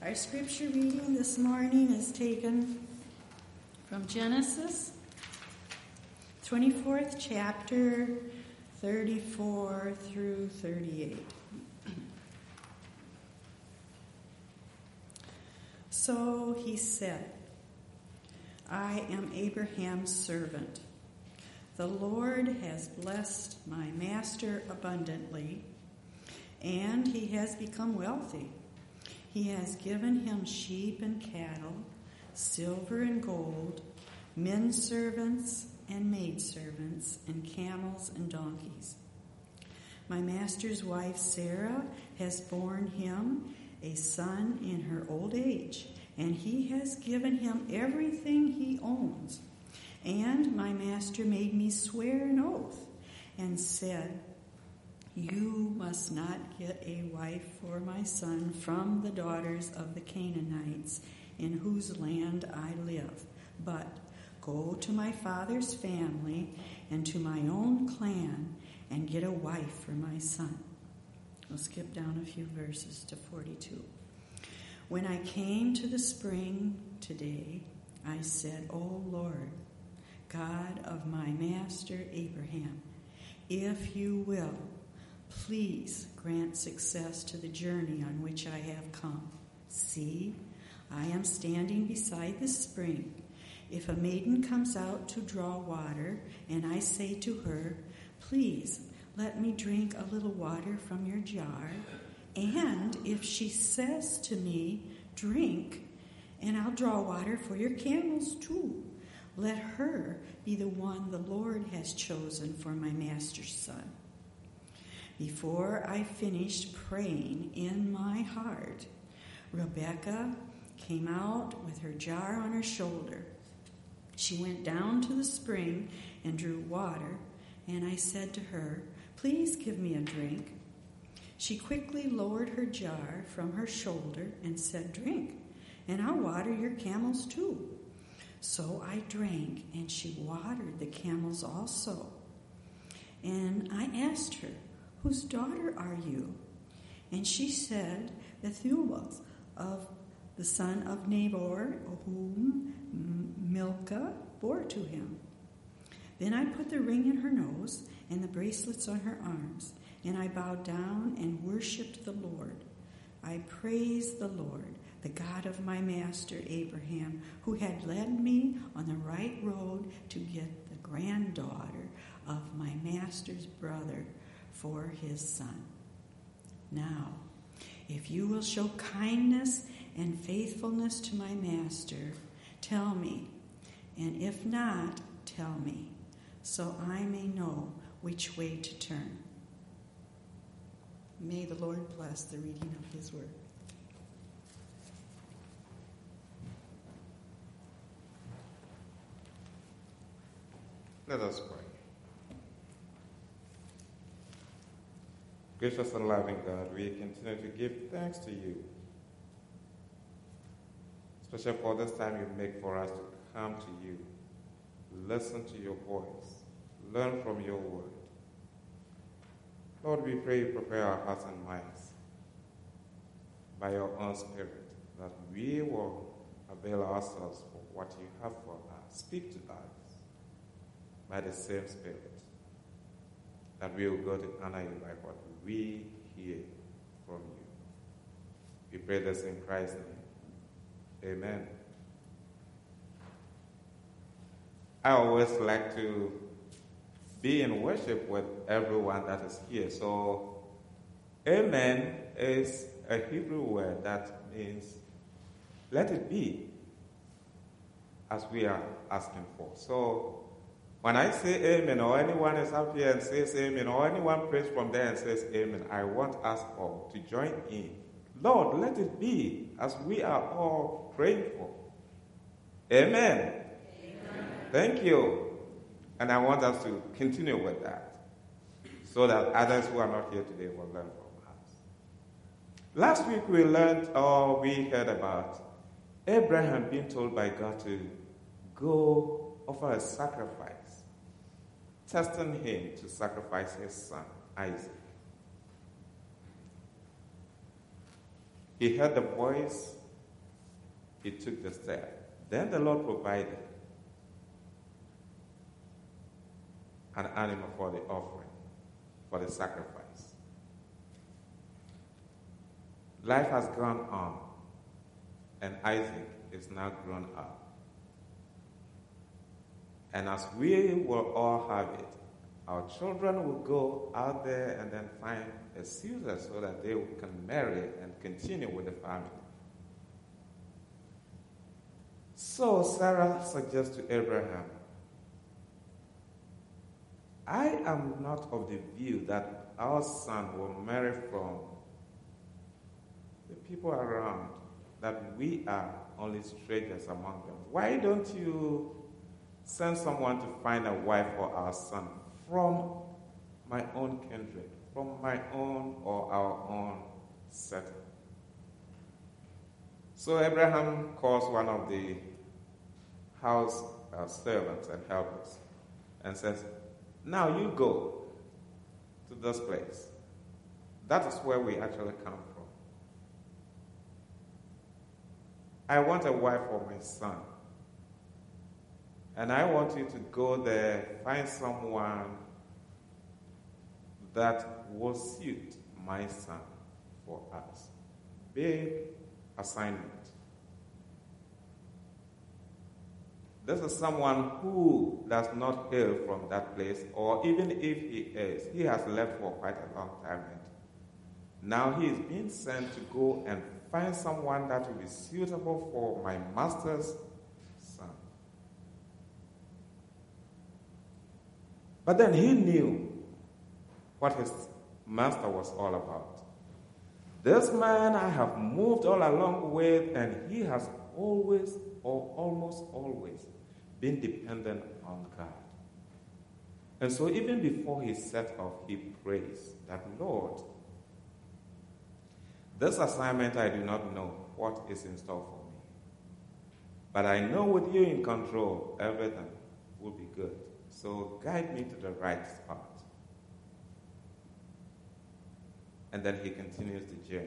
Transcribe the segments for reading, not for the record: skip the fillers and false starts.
Our scripture reading this morning is taken from Genesis, 24th chapter, 34 through 38. So he said, I am Abraham's servant. The Lord has blessed my master abundantly, and he has become wealthy. He has given him sheep and cattle, silver and gold, men servants and maidservants, and camels and donkeys. My master's wife Sarah has borne him a son in her old age, and he has given him everything he owns. And my master made me swear an oath and said, you must not get a wife for my son from the daughters of the Canaanites in whose land I live, but go to my father's family and to my own clan and get a wife for my son. We'll skip down a few verses to 42. When I came to the spring today, I said, O Lord, God of my master Abraham, if you will, please grant success to the journey on which I have come. See, I am standing beside the spring. If a maiden comes out to draw water, and I say to her, please let me drink a little water from your jar, and if she says to me, drink, and I'll draw water for your camels too, let her be the one the Lord has chosen for my master's son. Before I finished praying in my heart, Rebekah came out with her jar on her shoulder. She went down to the spring and drew water, and I said to her, please give me a drink. She quickly lowered her jar from her shoulder and said, drink, and I'll water your camels too. So I drank, and she watered the camels also. And I asked her, whose daughter are you? And she said, Bethuel, of the son of Nabor, whom Milcah bore to him. Then I put the ring in her nose and the bracelets on her arms, and I bowed down and worshipped the Lord. I praised the Lord, the God of my master Abraham, who had led me on the right road to get the granddaughter of my master's brother for his son. Now, if you will show kindness and faithfulness to my master, tell me, and if not, tell me, so I may know which way to turn. May the Lord bless the reading of his word. Let us pray. Gracious and loving God, we continue to give thanks to you, especially for this time you make for us to come to you, listen to your voice, learn from your word. Lord, we pray you prepare our hearts and minds by your own Spirit, that we will avail ourselves for what you have for us. Speak to us by the same Spirit, that we will go to honor you by what we hear from you. We pray this in Christ's name. Amen. I always like to be in worship with everyone that is here. So, amen is a Hebrew word that means let it be, as we are asking for. So, when I say amen, or anyone is up here and says amen, or anyone prays from there and says amen, I want us all to join in. Lord, let it be as we are all praying for. Amen. Amen. Thank you. And I want us to continue with that, so that others who are not here today will learn from us. Last week we heard about Abraham being told by God to go offer a sacrifice, testing him to sacrifice his son, Isaac. He heard the voice he took the step. Then the Lord provided an animal for the offering, for the sacrifice. Life has gone on, and Isaac is now grown up. And as we will all have it, our children will go out there and then find a suitor so that they can marry and continue with the family. So Sarah suggests to Abraham, I am not of the view that our son will marry from the people around, that we are only strangers among them. Why don't you send someone to find a wife for our son from my own kindred, from my own or our own settle? So Abraham calls one of the house servants and helpers and says, now you go to this place. That is where we actually come from. I want a wife for my son. And I want you to go there, find someone that will suit my son for us. Big assignment. This is someone who does not hail from that place, or even if he is, he has left for quite a long time. Now he is being sent to go and find someone that will be suitable for my master's son. But then he knew what his master was all about. This man I have moved all along with, and he has always, or almost always, been dependent on God. And so even before he set off, he prays that, Lord, this assignment I do not know what is in store for me. But I know with you in control, everything will be good. So guide me to the right spot. And then he continues the journey.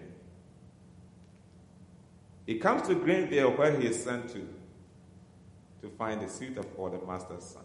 He comes to Greenville, where he is sent to find a suitor for the master's son.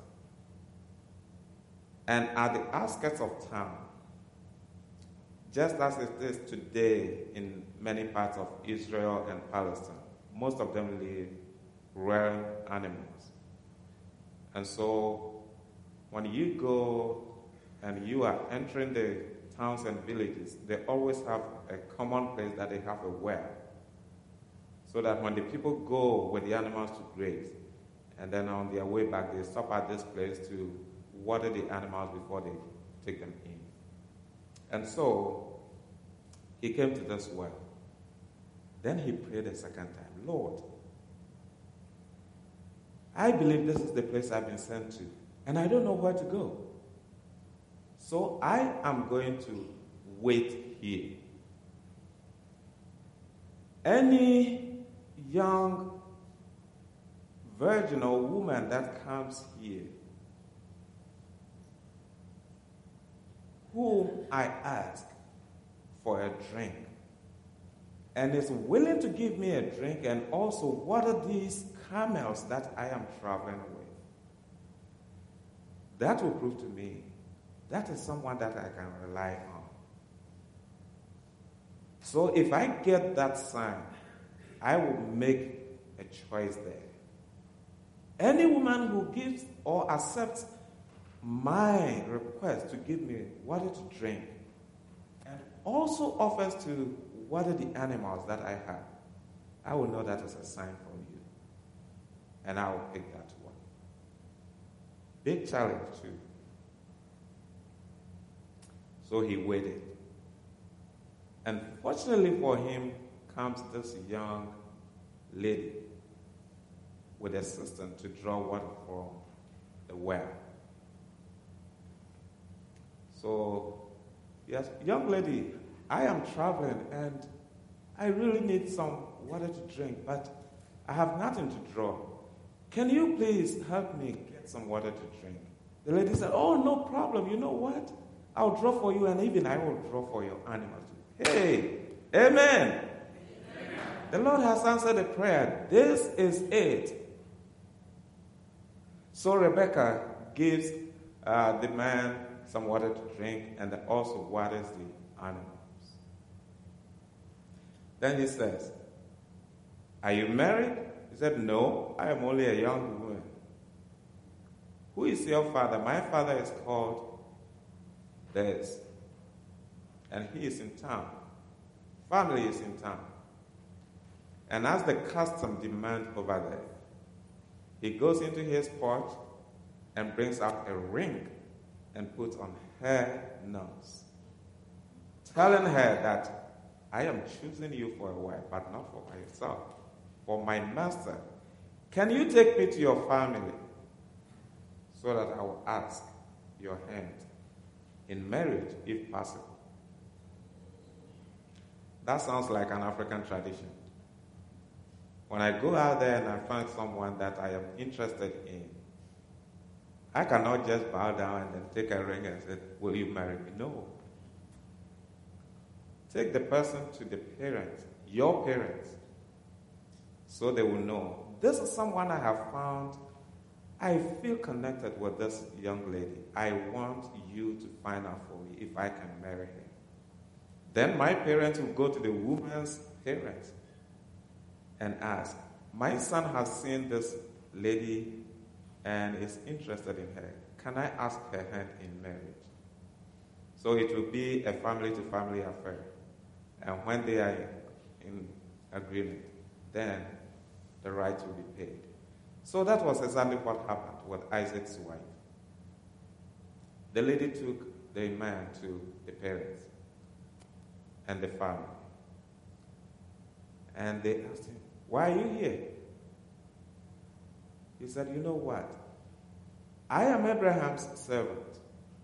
And at the outskirts of town, just as it is today in many parts of Israel and Palestine, most of them live rearing animals. And so when you go and you are entering the towns and villages, they always have a common place that they have a well, so that when the people go with the animals to graze, and then on their way back, they stop at this place to water the animals before they take them in. And so he came to this well. Then he prayed a second time, Lord, I believe this is the place I've been sent to, and I don't know where to go. So I am going to wait here. Any young virgin or woman that comes here, whom I ask for a drink, and is willing to give me a drink and also water these camels that I am traveling with, that will prove to me that is someone that I can rely on. So if I get that sign, I will make a choice there. Any woman who gives or accepts my request to give me water to drink and also offers to water the animals that I have, I will know that is a sign from you. And I will pick that one. Big challenge too. So he waited. And fortunately for him comes this young lady with a cistern to draw water from the well. So, yes, young lady, I am traveling and I really need some water to drink, but I have nothing to draw. Can you please help me get some water to drink? The lady said, oh, no problem. You know what? I'll draw for you, and even I will draw for your animals. Hey, amen. The Lord has answered the prayer. This is it. So Rebekah gives the man some water to drink and also waters the animals. Then he says, "Are you married?" He said, "No, I am only a young woman." "Who is your father?" "My father is called this, and he is in town. Family is in town." And as the custom demands over there, he goes into his porch and brings out a ring and puts on her nose, telling her that, "I am choosing you for a wife, but not for myself, for my master. Can you take me to your family so that I will ask your hand in marriage if possible?" That sounds like an African tradition. When I go out there and I find someone that I am interested in, I cannot just bow down and then take a ring and say, "Will you marry me?" No. Take the person to the parents, your parents, so they will know, this is someone I have found. I feel connected with this young lady. I want you to find out for me if I can marry her. Then my parents will go to the woman's parents and ask, "My son has seen this lady and is interested in her. Can I ask her hand in marriage?" So it will be a family-to-family affair. And when they are in agreement, then the rights will be paid. So that was exactly what happened with Isaac's wife. The lady took the man to the parents and the family. And they asked him, "Why are you here?" He said, "You know what? I am Abraham's servant.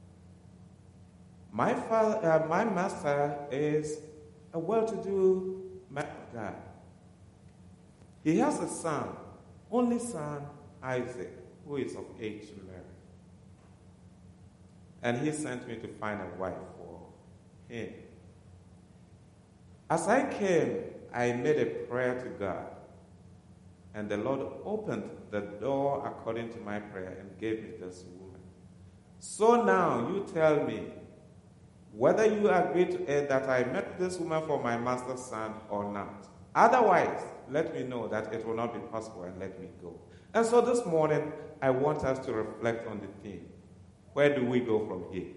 My master is a well-to-do man of God. He has a son, only son, Isaac, who is of age to marry. And he sent me to find a wife for him. As I came, I made a prayer to God, and the Lord opened the door according to my prayer and gave me this woman. So now you tell me whether you agree to it that I met this woman for my master's son or not. Otherwise, let me know that it will not be possible and let me go." And so this morning, I want us to reflect on the theme. Where do we go from here?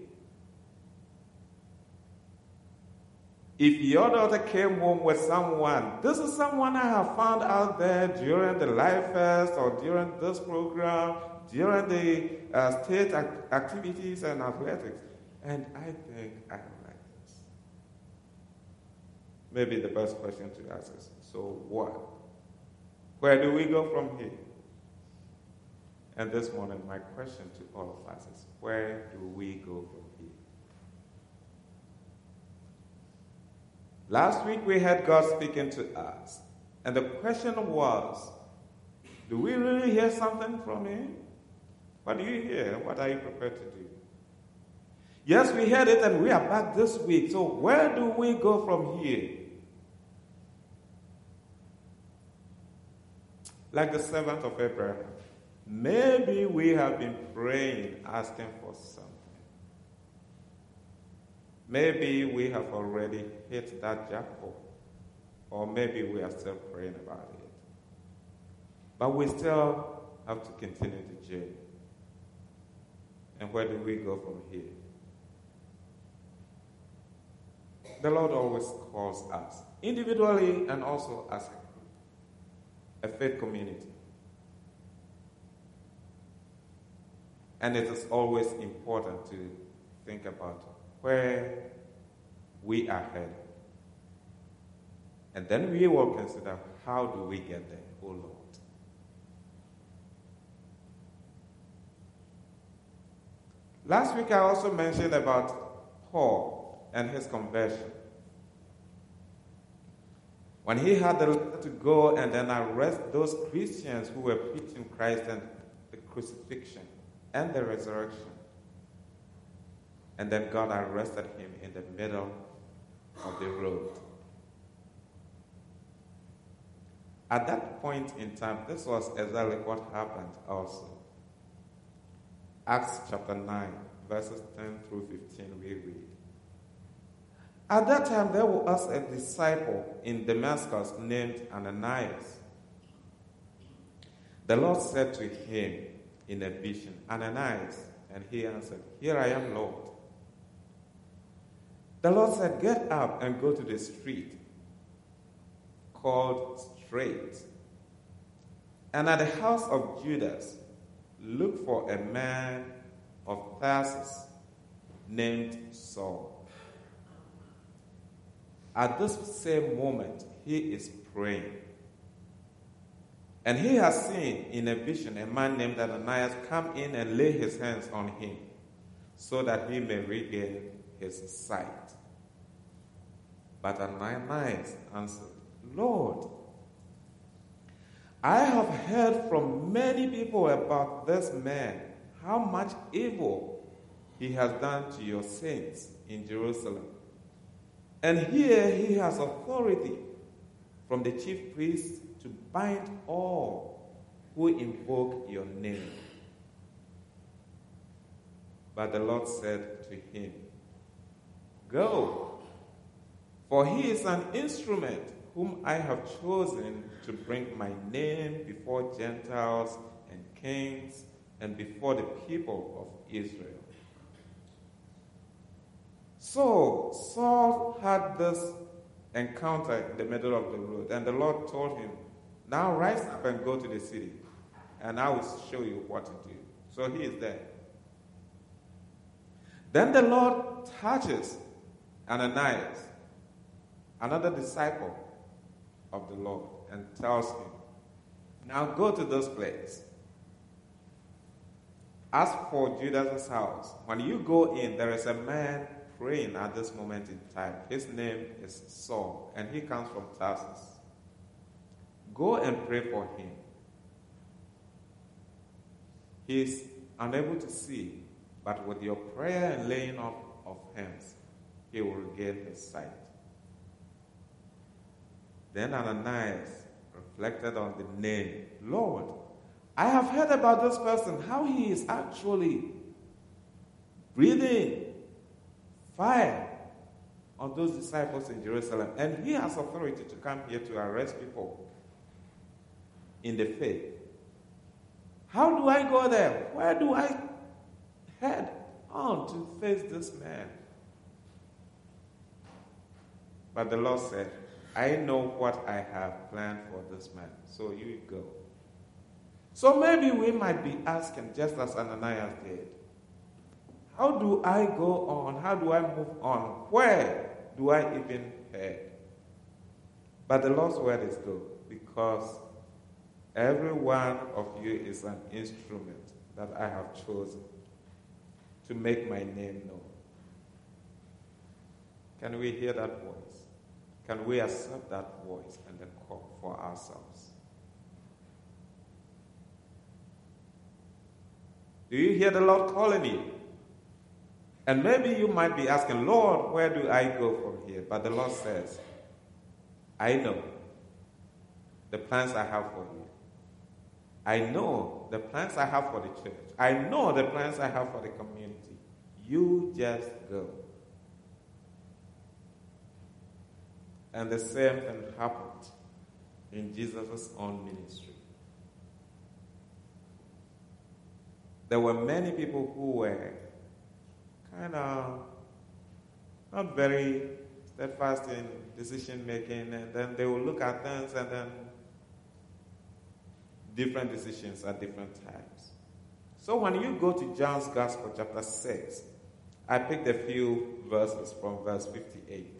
If your daughter came home with someone, this is someone I have found out there during the Life Fest or during this program, during the state activities and athletics, and I think I like this. Maybe the best question to ask is, so what? Where do we go from here? And this morning, my question to all of us is, where do we go from here? Last week, we had God speaking to us. And the question was, do we really hear something from Him? What do you hear? What are you prepared to do? Yes, we heard it and we are back this week. So where do we go from here? Like the servant of Abraham, maybe we have been praying, asking for something. Maybe we have already hit that jackpot, or maybe we are still praying about it. But we still have to continue the journey. And where do we go from here? The Lord always calls us, individually and also as a faith community. And it is always important to think about where we are headed. And then we will consider, how do we get there, oh Lord? Last week I also mentioned about Paul and his conversion. When he had the letter to go and then arrest those Christians who were preaching Christ and the crucifixion and the resurrection. And then God arrested him in the middle of the road. At that point in time, this was exactly what happened also. Acts chapter 9, verses 10 through 15, we read. At that time, there was a disciple in Damascus named Ananias. The Lord said to him in a vision, Ananias, and he answered, Here I am, Lord. The Lord said, Get up and go to the street called Straight, and at the house of Judas, look for a man of Tarsus named Saul. At this same moment, he is praying. And he has seen in a vision a man named Ananias come in and lay his hands on him so that he may regain his sight. But Ananias answered, Lord, I have heard from many people about this man, how much evil he has done to your saints in Jerusalem. And here he has authority from the chief priests to bind all who invoke your name. But the Lord said to him, Go, for he is an instrument whom I have chosen to bring my name before Gentiles and kings and before the people of Israel. So Saul had this encounter in the middle of the road, and the Lord told him, Now rise up and go to the city, and I will show you what to do. So he is there. Then the Lord touches Ananias, another disciple of the Lord, and tells him, Now go to this place. As for Judas' house, when you go in, there is a man praying at this moment in time. His name is Saul, and he comes from Tarsus. Go and pray for him. He is unable to see, but with your prayer and laying of hands, he will regain his sight. Then Ananias reflected on the name, Lord, I have heard about this person, how he is actually breathing fire on those disciples in Jerusalem. And he has authority to come here to arrest people in the faith. How do I go there? Where do I head on to face this man? But the Lord said, I know what I have planned for this man, so you go. So maybe we might be asking, just as Ananias did, how do I go on? How do I move on? Where do I even head? But the Lord's word is good, because every one of you is an instrument that I have chosen to make my name known. Can we hear that voice? Can we accept that voice and then call for ourselves? Do you hear the Lord calling you? And maybe you might be asking, Lord, where do I go from here? But the Lord says, I know the plans I have for you. I know the plans I have for the church. I know the plans I have for the community. You just go. And the same thing happened in Jesus' own ministry. There were many people who were kind of not very steadfast in decision making, and then they will look at things and then different decisions at different times. So when you go to John's Gospel, chapter 6, I picked a few verses from verse 58.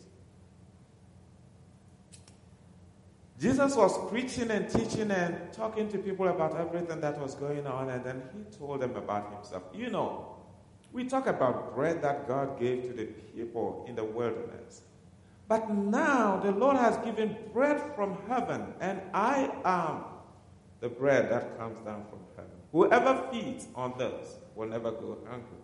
Jesus was preaching and teaching and talking to people about everything that was going on, and then he told them about himself. You know, we talk about bread that God gave to the people in the wilderness. But now the Lord has given bread from heaven, and I am the bread that comes down from heaven. Whoever feeds on this will never go hungry.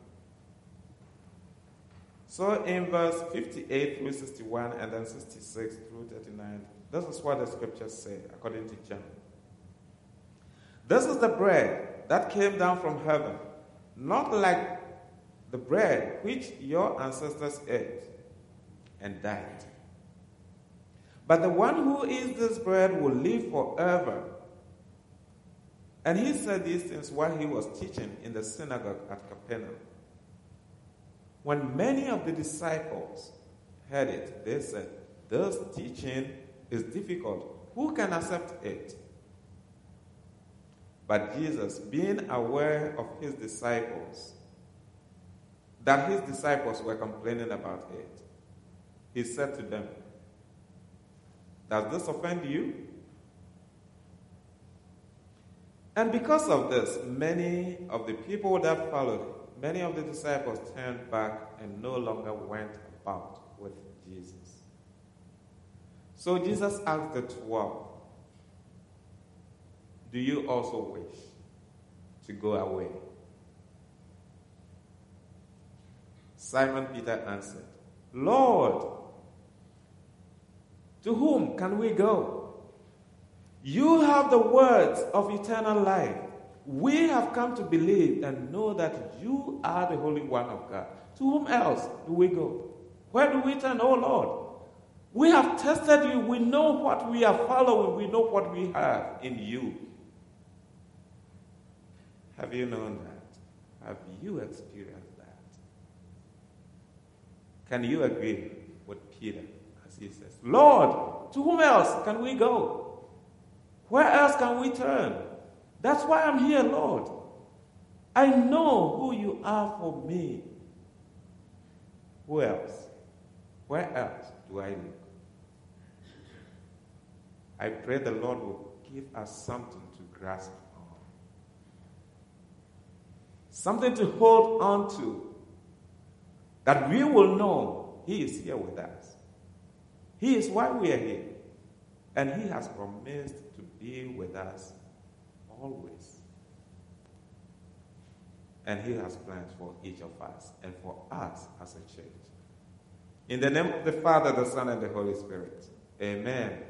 So in verse 58 through 61 and then 66 through 39, This is what the scriptures say, according to John. This is the bread that came down from heaven, not like the bread which your ancestors ate and died. But the one who eats this bread will live forever. And he said these things while he was teaching in the synagogue at Capernaum. When many of the disciples heard it, they said, "This teaching is difficult. Who can accept it?" But Jesus, being aware of his disciples, that his disciples were complaining about it, he said to them, "Does this offend you?" And because of this, many of the people that followed, many of the disciples turned back and no longer went about with Jesus. So Jesus asked the 12, "Do you also wish to go away?" Simon Peter answered, "Lord, to whom can we go? You have the words of eternal life. We have come to believe and know that you are the Holy One of God. To whom else do we go? Where do we turn, O Lord? We have tested you. We know what we are following. We know what we have in you." Have you known that? Have you experienced that? Can you agree with Peter as he says, "Lord, to whom else can we go? Where else can we turn? That's why I'm here, Lord. I know who you are for me. Who else? Where else do I look?" I pray the Lord will give us something to grasp on. Something to hold on to, that we will know He is here with us. He is why we are here. And He has promised to be with us always. And He has plans for each of us and for us as a church. In the name of the Father, the Son, and the Holy Spirit. Amen.